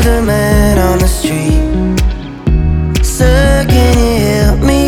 the man on the street. Sir, can you help me?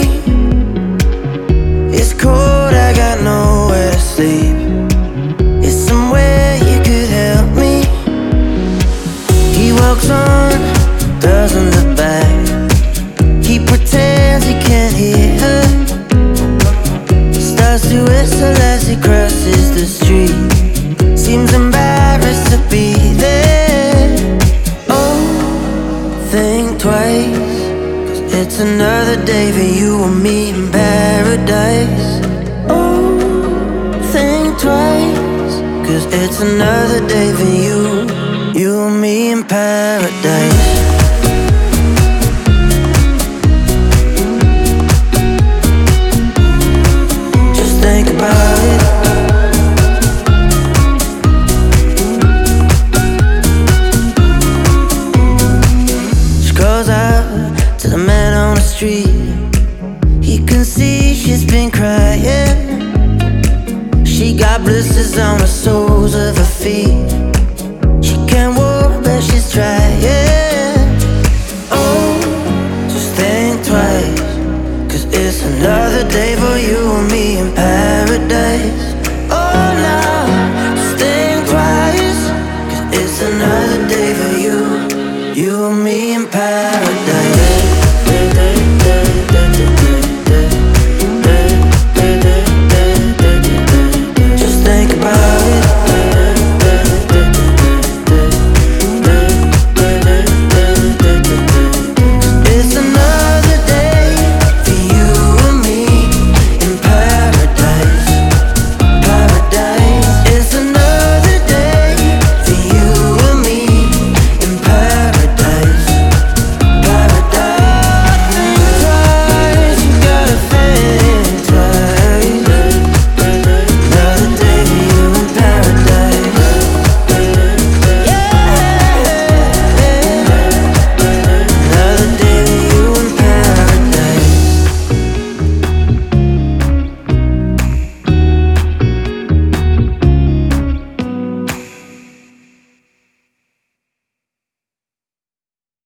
It's cold, I got nowhere to sleep. Is somewhere you could help me? He walks on, doesn't look back. He pretends he can't hear her. Starts to whistle as he crosses the street. Seems embarrassed to be there. Oh, think twice, 'cause it's another day for you and me in paradise. Oh, think twice, 'cause it's another day for you, you and me in paradise. Just think about it. She calls out to the man on the street. He can see she's been crying. She got blisters on the soles of her feet. She can't walk but she's trying. Oh, just think twice, 'cause it's another day for you and me in paradise. Oh, now